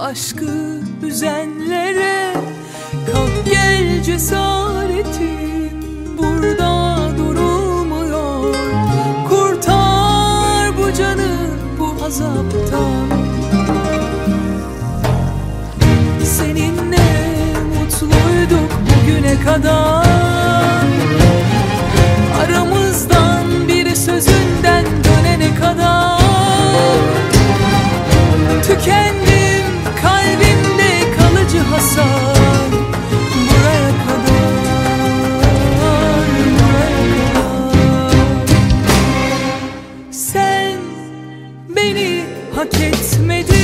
aşkı üzenlere. Kalk gel cesaretim burada durulmuyor. Kurtar bu canı bu azaptan. Seninle mutluyduk bugüne kadar. Aramızdan biri sözünden dönene kadar. Tükendim kalbimde kalıcı hasar. Buraya kadar, buraya kadar. Sen beni hak etmedin.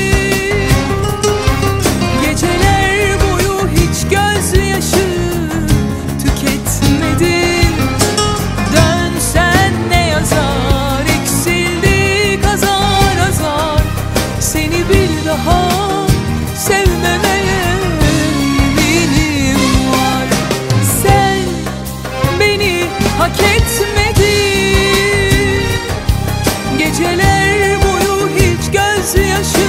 Geceler boyu hiç gözyaşı tüketmedin. Dönsen ne yazar, eksildi azar azar. Seni bir daha sevmemeye yeminim var. Sen beni hak etmedin. Geceler boyu hiç gözyaşı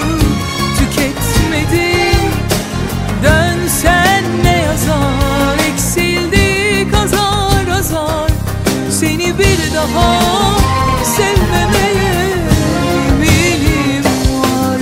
tüketmedin. Dönsen ne yazar, eksildi azar azar. Seni bir daha sevmemeye yeminim var.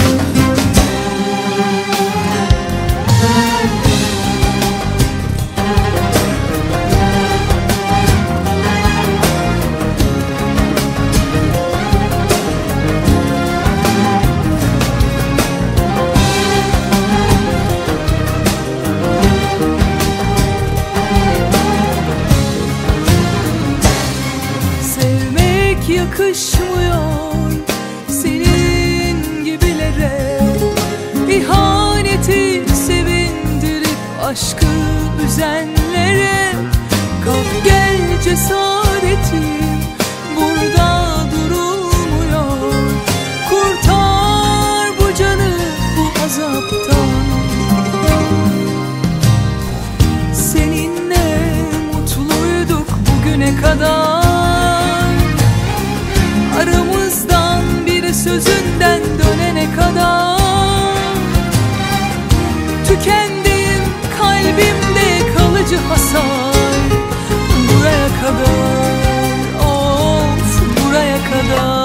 Sevmek yakışmıyor senin gibilere. İhaneti sevindirip aşkı üzenlere. Kalk gel cesaretim burada durulmuyor. Kurtar bu canı bu azaptan. Seninle mutluyduk bugüne kadar. Aramızdan biri sözünden dönene kadar. Tükendim kalbimde kalıcı hasar. Buraya kadar, of buraya kadar.